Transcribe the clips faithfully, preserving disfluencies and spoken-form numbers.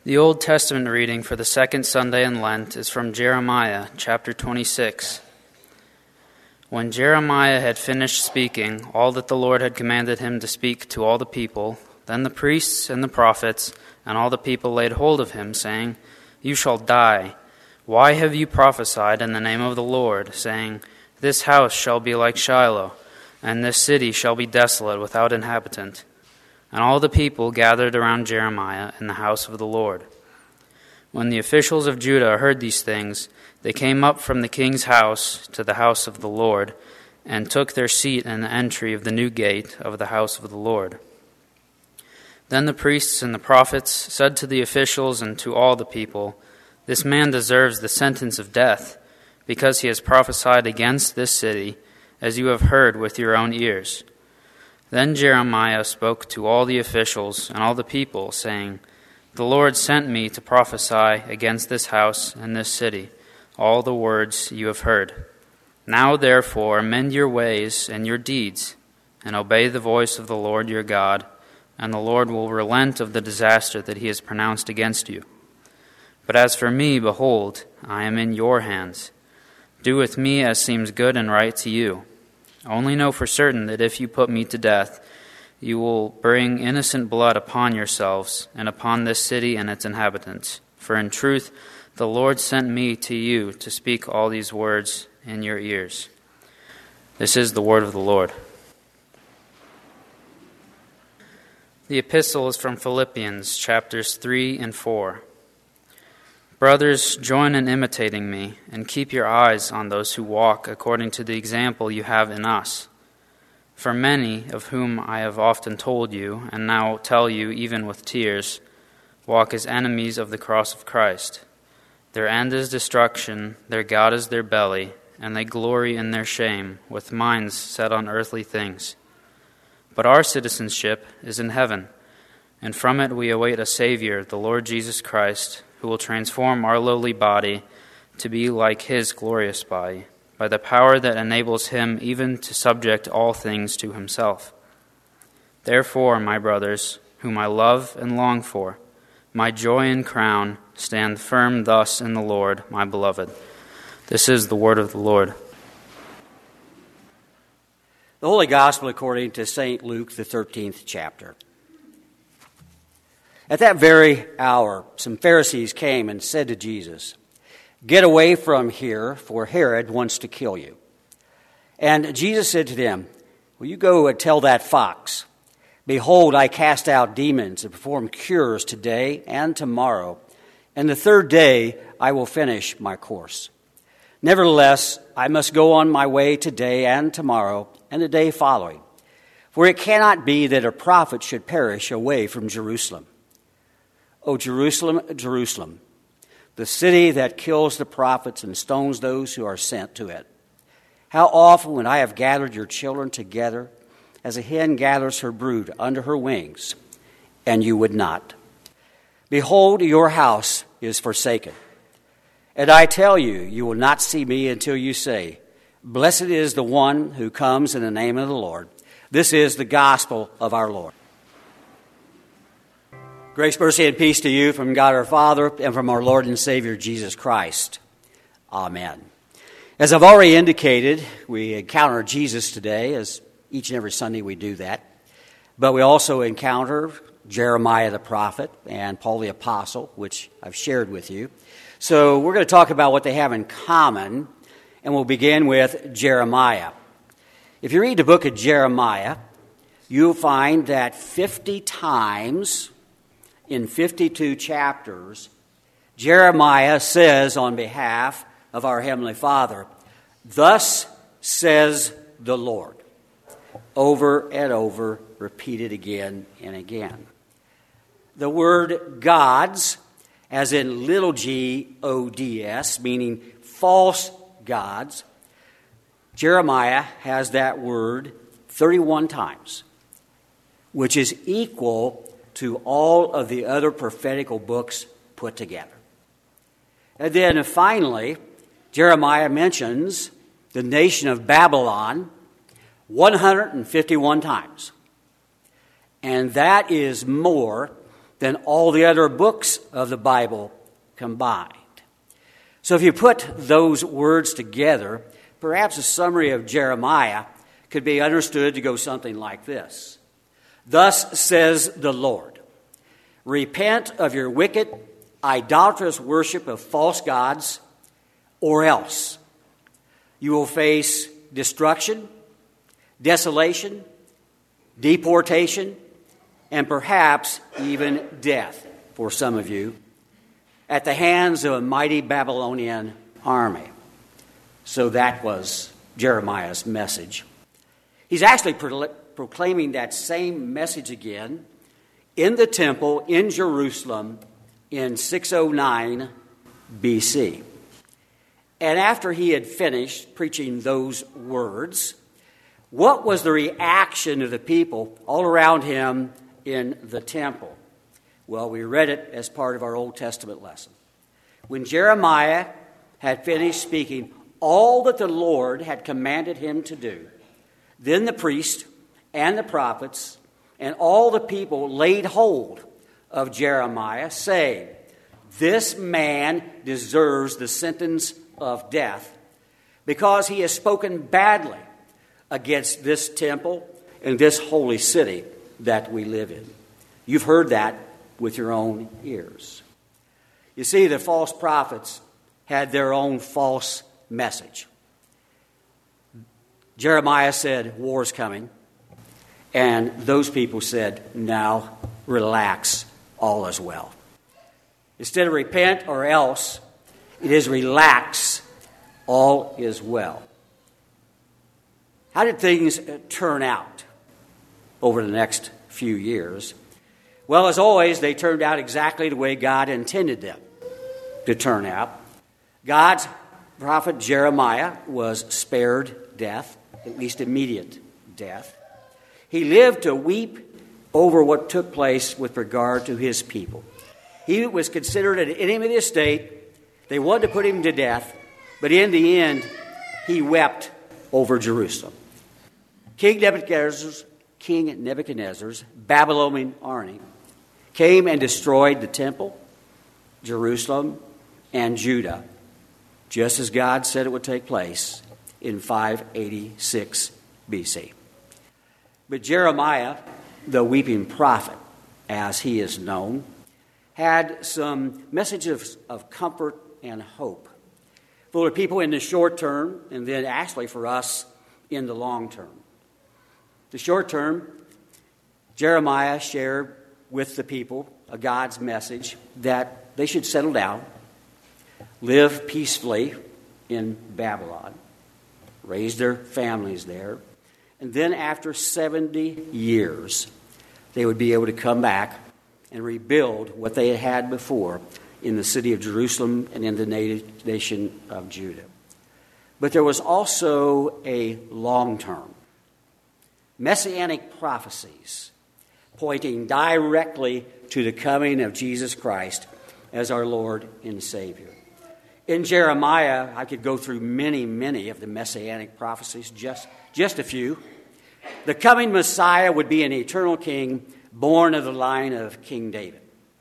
The Old Testament reading for the second Sunday in Lent is from Jeremiah, chapter twenty-six. When Jeremiah had finished speaking all that the Lord had commanded him to speak to all the people, then the priests and the prophets and all the people laid hold of him, saying, "You shall die. Why have you prophesied in the name of the Lord, saying, 'This house shall be like Shiloh, and this city shall be desolate without inhabitant'?" And all the people gathered around Jeremiah in the house of the Lord. When the officials of Judah heard these things, they came up from the king's house to the house of the Lord, and took their seat in the entry of the new gate of the house of the Lord. Then the priests and the prophets said to the officials and to all the people, "This man deserves the sentence of death, because he has prophesied against this city, as you have heard with your own ears." Then Jeremiah spoke to all the officials and all the people, saying, "The Lord sent me to prophesy against this house and this city, all the words you have heard. Now therefore mend your ways and your deeds, and obey the voice of the Lord your God, and the Lord will relent of the disaster that he has pronounced against you. But as for me, behold, I am in your hands. Do with me as seems good and right to you. Only know for certain that if you put me to death, you will bring innocent blood upon yourselves and upon this city and its inhabitants. For in truth, the Lord sent me to you to speak all these words in your ears." This is the word of the Lord. The epistle is from Philippians, chapters three and four. "Brothers, join in imitating me, and keep your eyes on those who walk according to the example you have in us. For many, of whom I have often told you, and now tell you even with tears, walk as enemies of the cross of Christ. Their end is destruction, their God is their belly, and they glory in their shame, with minds set on earthly things. But our citizenship is in heaven, and from it we await a Savior, the Lord Jesus Christ, who will transform our lowly body to be like his glorious body, by the power that enables him even to subject all things to himself. Therefore, my brothers, whom I love and long for, my joy and crown, stand firm thus in the Lord, my beloved." This is the word of the Lord. The Holy Gospel according to Saint Luke, the thirteenth chapter. At that very hour, some Pharisees came and said to Jesus, "Get away from here, for Herod wants to kill you." And Jesus said to them, "Will you go and tell that fox, 'Behold, I cast out demons and perform cures today and tomorrow, and the third day I will finish my course. Nevertheless, I must go on my way today and tomorrow and the day following, for it cannot be that a prophet should perish away from Jerusalem. O Jerusalem, Jerusalem, the city that kills the prophets and stones those who are sent to it. How often when I have gathered your children together, as a hen gathers her brood under her wings, and you would not. Behold, your house is forsaken. And I tell you, you will not see me until you say, 'Blessed is the one who comes in the name of the Lord.' This is the gospel of our Lord." Grace, mercy, and peace to you from God our Father and from our Lord and Savior Jesus Christ. Amen. As I've already indicated, we encounter Jesus today, as each and every Sunday we do that. But we also encounter Jeremiah the prophet and Paul the apostle, which I've shared with you. So we're going to talk about what they have in common, and we'll begin with Jeremiah. If you read the book of Jeremiah, you'll find that fifty times in fifty-two chapters, Jeremiah says on behalf of our Heavenly Father, "Thus says the Lord," over and over, repeated again and again. The word gods, as in little g O D S, meaning false gods, Jeremiah has that word thirty-one times, which is equal to all of the other prophetical books put together. And then finally, Jeremiah mentions the nation of Babylon one hundred fifty-one times. And that is more than all the other books of the Bible combined. So if you put those words together, perhaps a summary of Jeremiah could be understood to go something like this. Thus says the Lord, repent of your wicked, idolatrous worship of false gods, or else you will face destruction, desolation, deportation, and perhaps even death for some of you at the hands of a mighty Babylonian army. So that was Jeremiah's message. He's actually pro- proclaiming that same message again in the temple in Jerusalem in six oh nine B C. And after he had finished preaching those words, what was the reaction of the people all around him in the temple? Well, we read it as part of our Old Testament lesson. When Jeremiah had finished speaking all that the Lord had commanded him to do, then the priest and the prophets and all the people laid hold of Jeremiah, saying, this man deserves the sentence of death because he has spoken badly against this temple and this holy city that we live in. You've heard that with your own ears. You see, the false prophets had their own false message. Jeremiah said, war's coming. And those people said, now relax, all is well. Instead of repent or else, it is relax, all is well. How did things turn out over the next few years? Well, as always, they turned out exactly the way God intended them to turn out. God's prophet Jeremiah was spared death, at least immediate death. He lived to weep over what took place with regard to his people. He was considered an enemy of the state. They wanted to put him to death, but in the end, he wept over Jerusalem. King Nebuchadnezzar's, King Nebuchadnezzar's Babylonian army came and destroyed the temple, Jerusalem, and Judah, just as God said it would take place in five eighty-six B C. But Jeremiah, the weeping prophet, as he is known, had some messages of comfort and hope for the people in the short term, and then actually for us in the long term. The short term, Jeremiah shared with the people a God's message that they should settle down, live peacefully in Babylon, raise their families there, and then after seventy years, they would be able to come back and rebuild what they had had before in the city of Jerusalem and in the nation of Judah. But there was also a long-term messianic prophecies pointing directly to the coming of Jesus Christ as our Lord and Savior. In Jeremiah, I could go through many, many of the messianic prophecies, just, just a few. The coming Messiah would be an eternal king born of the line of King David.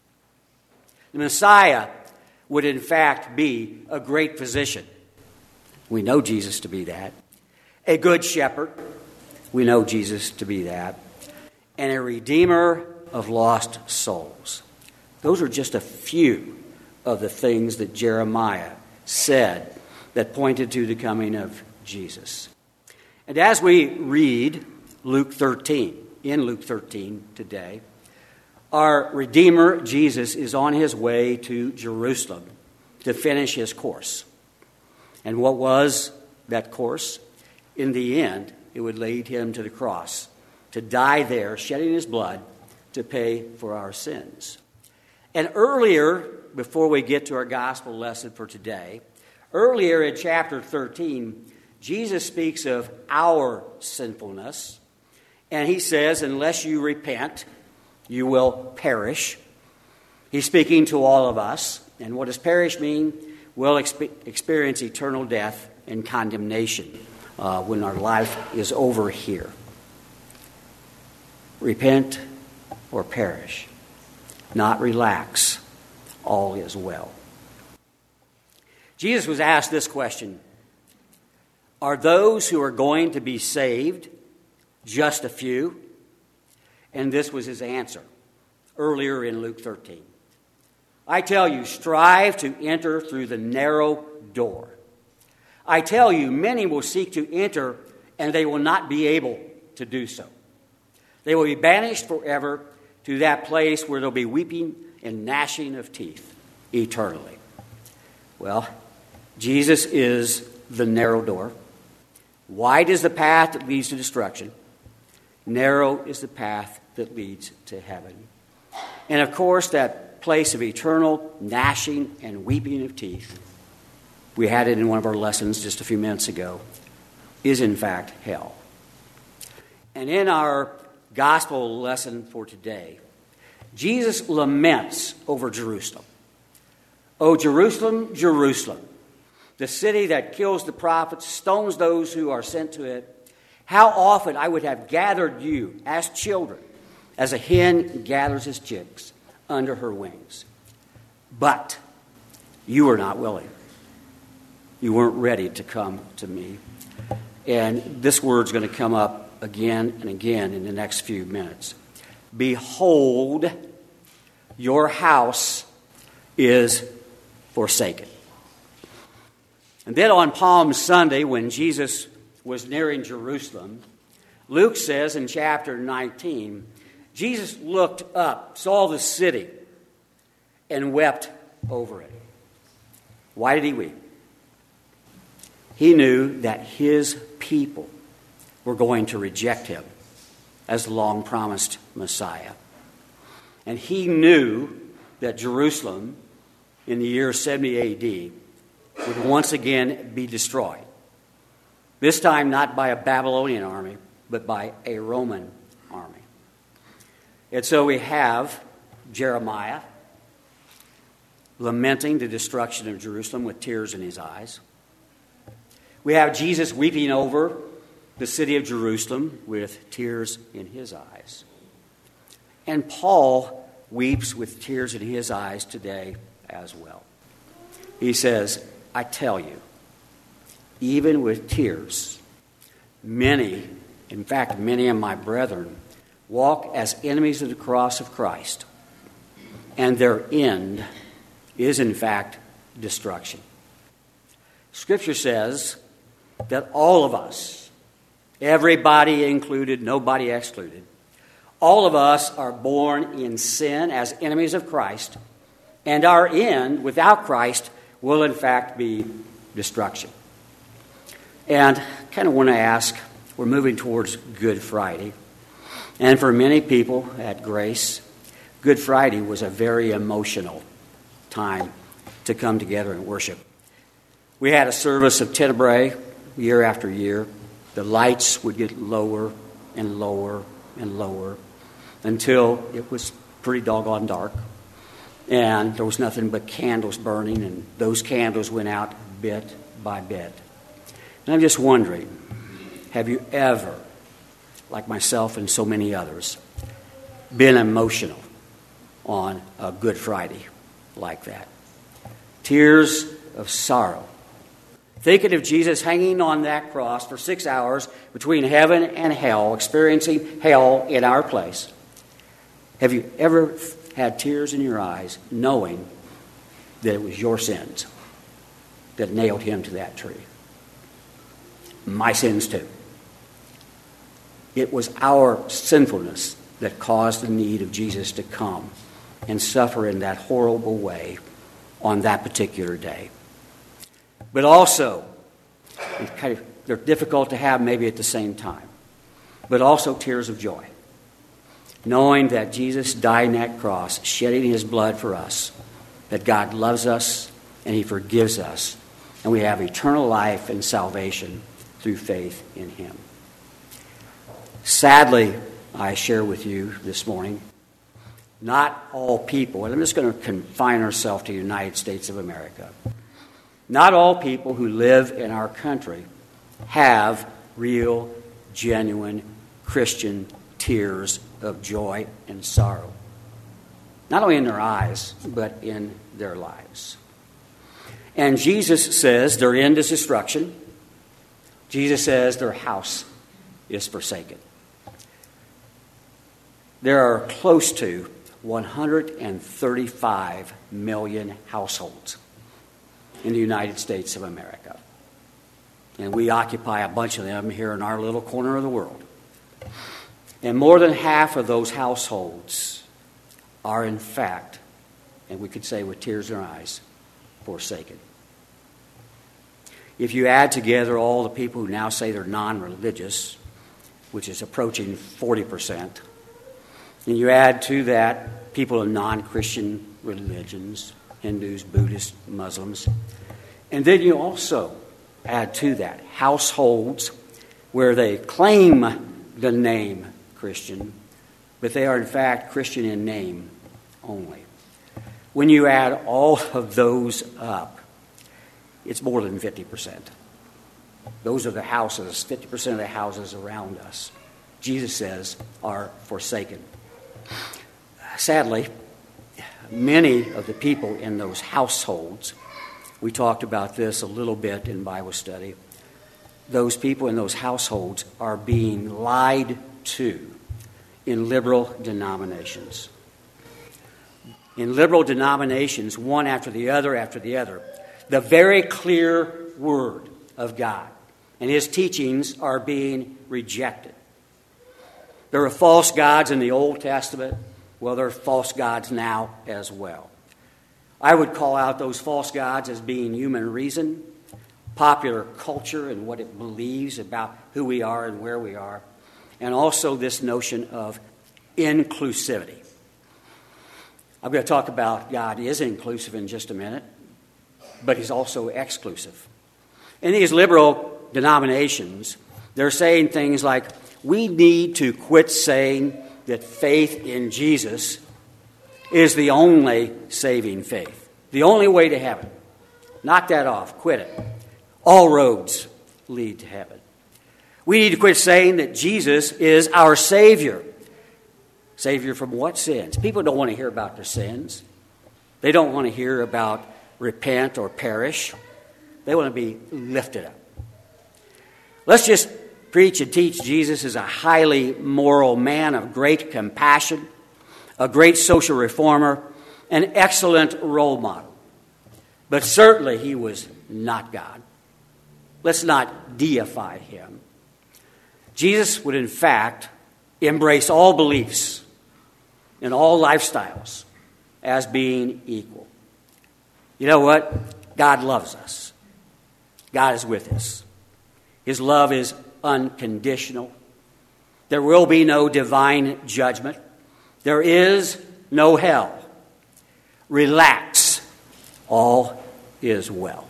The Messiah would in fact be a great physician. We know Jesus to be that. A good shepherd. We know Jesus to be that. And a redeemer of lost souls. Those are just a few of the things that Jeremiah said that pointed to the coming of Jesus. And as we read Luke thirteen, in Luke thirteen today, our Redeemer, Jesus, is on his way to Jerusalem to finish his course. And what was that course? In the end, it would lead him to the cross, to die there, shedding his blood to pay for our sins. And earlier, before we get to our gospel lesson for today, earlier in chapter thirteen, Jesus speaks of our sinfulness, and he says, unless you repent, you will perish. He's speaking to all of us. And what does perish mean? We'll exp- experience eternal death and condemnation uh, when our life is over here. Repent or perish. not relax. All is well. Jesus was asked this question: are those who are going to be saved just a few? And this was his answer earlier in Luke thirteen. I tell you, strive to enter through the narrow door. I tell you, many will seek to enter, and they will not be able to do so. They will be banished forever to that place where there'll be weeping and gnashing of teeth eternally. Well, Jesus is the narrow door. Wide is the path that leads to destruction. Narrow is the path that leads to heaven. And of course, that place of eternal gnashing and weeping of teeth, we had it in one of our lessons just a few minutes ago, is in fact hell. And in our gospel lesson for today, Jesus laments over Jerusalem. "O Jerusalem, Jerusalem, the city that kills the prophets, stones those who are sent to it. How often I would have gathered you as children, as a hen gathers his chicks under her wings. But you were not willing. You weren't ready to come to me." And this word's going to come up again and again in the next few minutes. Behold, your house is forsaken. And then on Palm Sunday, when Jesus was nearing Jerusalem, Luke says in chapter nineteen, Jesus looked up, saw the city, and wept over it. Why did he weep? He knew that his people were going to reject him as the long-promised Messiah. And he knew that Jerusalem, in the year seventy A D, would once again be destroyed. This time not by a Babylonian army, but by a Roman army. And so we have Jeremiah lamenting the destruction of Jerusalem with tears in his eyes. We have Jesus weeping over the city of Jerusalem with tears in his eyes. And Paul weeps with tears in his eyes today as well. He says, I tell you, even with tears, many, in fact, many of my brethren, walk as enemies of the cross of Christ, and their end is, in fact, destruction. Scripture says that all of us, everybody included, nobody excluded, all of us are born in sin as enemies of Christ, and our end, without Christ, will in fact be destruction. And I kind of want to ask, we're moving towards Good Friday, and for many people at Grace, Good Friday was a very emotional time to come together and worship. We had a service of Tenebrae year after year. The lights would get lower and lower and lower until it was pretty doggone dark. And there was nothing but candles burning, and those candles went out bit by bit. And I'm just wondering, have you ever, like myself and so many others, been emotional on a Good Friday like that? Tears of sorrow. Thinking of Jesus hanging on that cross for six hours between heaven and hell, experiencing hell in our place. Have you ever had tears in your eyes knowing that it was your sins that nailed him to that tree? My sins too. It was our sinfulness that caused the need of Jesus to come and suffer in that horrible way on that particular day. But also, kind of, they're difficult to have maybe at the same time, but also tears of joy. Knowing that Jesus died on that cross, shedding his blood for us, that God loves us and he forgives us, and we have eternal life and salvation through faith in him. Sadly, I share with you this morning, not all people, and I'm just going to confine ourselves to the United States of America, not all people who live in our country have real, genuine Christian tears of joy and sorrow. not only in their eyes, but in their lives. And Jesus says their end is destruction. Jesus says their house is forsaken. There are close to one hundred thirty-five million households in the United States of America. And we occupy a bunch of them here in our little corner of the world. And more than half of those households are in fact, and we could say with tears in our eyes, forsaken. If you add together all the people who now say they're non-religious, which is approaching forty percent, and you add to that people of non-Christian religions, Hindus, Buddhists, Muslims, and then you also add to that households where they claim the name Christian, but they are in fact Christian in name only. When you add all of those up, it's more than fifty percent. Those are the houses, fifty percent of the houses around us, Jesus says, are forsaken. Sadly, many of the people in those households, we talked about this a little bit in Bible study, those people in those households are being lied to in liberal denominations. In liberal denominations, one after the other after the other, the very clear Word of God and His teachings are being rejected. There are false gods in the Old Testament. Well, there are false gods now as well. I would call out those false gods as being human reason, popular culture and what it believes about who we are and where we are, and also this notion of inclusivity. I'm going to talk about God is inclusive in just a minute, but He's also exclusive. In these liberal denominations, they're saying things like, we need to quit saying that faith in Jesus is the only saving faith, the only way to heaven. Knock that off. Quit it. All roads lead to heaven. We need to quit saying that Jesus is our Savior. Savior from what sins? People don't want to hear about their sins. They don't want to hear about repent or perish. They want to be lifted up. Let's just preach and teach Jesus as a highly moral man of great compassion, a great social reformer, an excellent role model. But certainly He was not God. Let's not deify Him. Jesus would in fact embrace all beliefs and all lifestyles as being equal. You know what? God loves us. God is with us. His love is unconditional. There will be no divine judgment. There is no hell. Relax. All is well.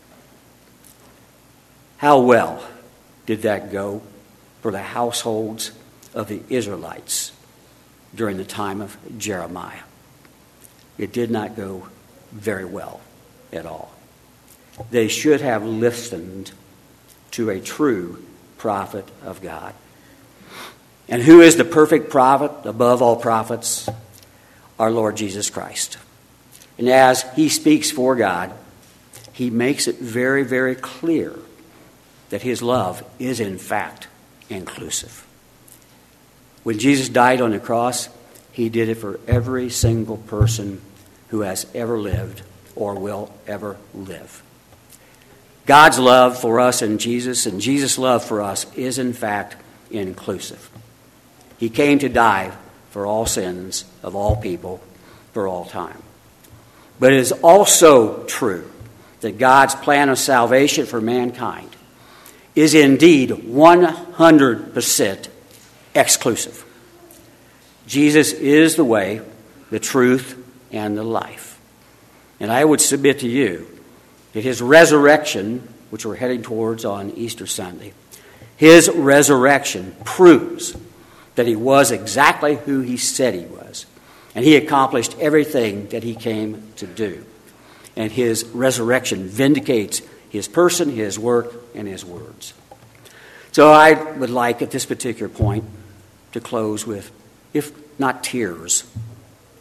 How well did that go for the households of the Israelites during the time of Jeremiah? It did not go very well at all. They should have listened to a true prophet of God. And who is the perfect prophet above all prophets? Our Lord Jesus Christ. And as He speaks for God, He makes it very, very clear that His love is in fact inclusive. When Jesus died on the cross, He did it for every single person who has ever lived or will ever live. God's love for us in Jesus and Jesus' love for us is in fact inclusive. He came to die for all sins of all people for all time. But it is also true that God's plan of salvation for mankind is indeed one hundred percent exclusive. Jesus is the way, the truth, and the life. And I would submit to you that His resurrection, which we're heading towards on Easter Sunday, His resurrection proves that He was exactly who He said He was. And He accomplished everything that He came to do. And His resurrection vindicates His person, His work, and His words. So I would like at this particular point to close with, if not tears,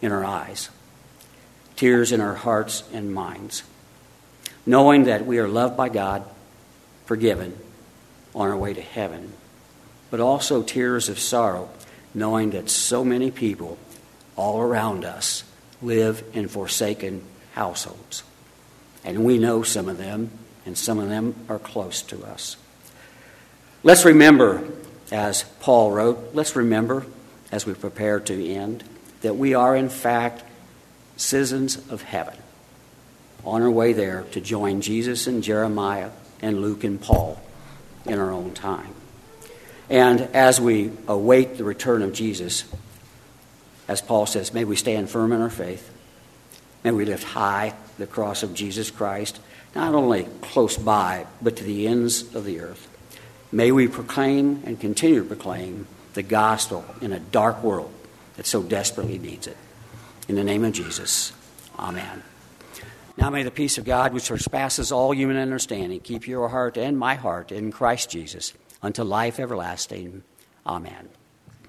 in our eyes, tears in our hearts and minds, knowing that we are loved by God, forgiven, on our way to heaven, but also tears of sorrow, knowing that so many people all around us live in forsaken households. And we know some of them, and some of them are close to us. Let's remember, as Paul wrote, let's remember, as we prepare to end, that we are in fact citizens of heaven, on our way there to join Jesus and Jeremiah and Luke and Paul in our own time. And as we await the return of Jesus, as Paul says, may we stand firm in our faith. May we lift high the cross of Jesus Christ, not only close by, but to the ends of the earth. May we proclaim and continue to proclaim the gospel in a dark world that so desperately needs it. In the name of Jesus, amen. Now may the peace of God, which surpasses all human understanding, keep your heart and my heart in Christ Jesus unto life everlasting. Amen.